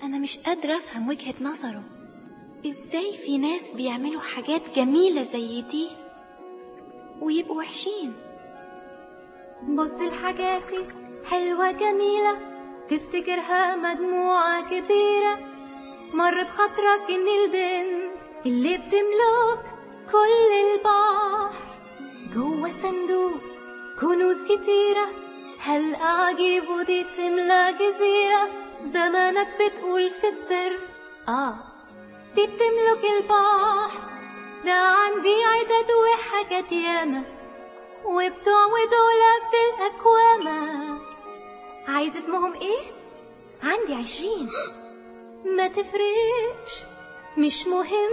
أنا مش قادرة أفهم وجهة نظره. إزاي في ناس بيعملوا حاجات جميلة زي دي ويبقوا وحشين؟ بص الحاجاتي حلوة جميلة تفتكرها مجموعة كبيرة، مر بخاطرك إن البنت اللي بتملك كل البحر جوه صندوق كنوز كتيرة، هل أعجيب ودي تملى جزيرة، زمانك بتقول في السر دي بتملك البحر، ده عندي عدد وحاجات ياما وبتوع دولاب بالأكوامة، عايز اسمهم ايه؟ عندي 20. ما تفرقش مش مهم،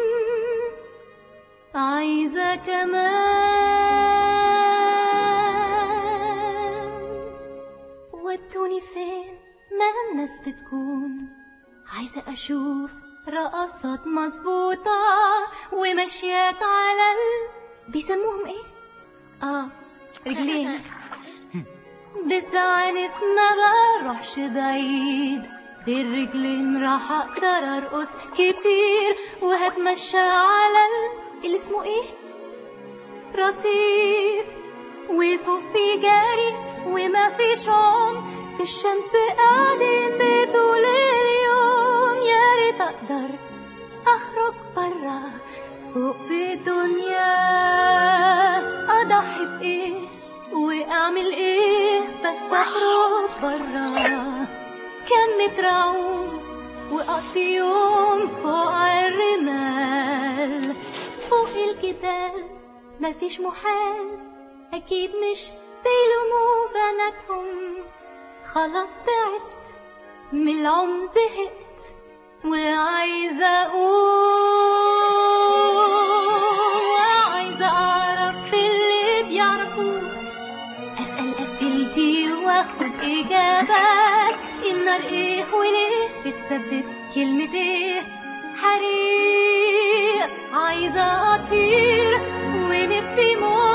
عايزة كمان. ودوني فين ما الناس بتكون، عايزة أشوف رقصات مظبوطة ومشيات على بيسموهم ايه؟ رجلين. بالزعنف ما بروحش بعيد، بالرجلين راح اقدر ارقص كتير وهتمشى على اللي اسمه ايه؟ رصيف، وفوق في جاري وما فيش عم، في الشمس قاعدين طول اليوم، يا ريت اقدر اخرج برا فوق في الدنيا، اضحي بايه واعمل ايه بس اخرج برا، كم متر اعوم واقضي يوم فوق الرمال، فوق الجبال مفيش محال، اكيد مش بيلوموا بناتهم، خلاص تعبت من العم زهقت وعايزة اقول، عايزة اعرف اللي بيعرفوه، اسأل اسئلتي واخد اجابات، النار ايه وليه بتسبب كلمة ايه، حريق عايزة اطير ونفسي موت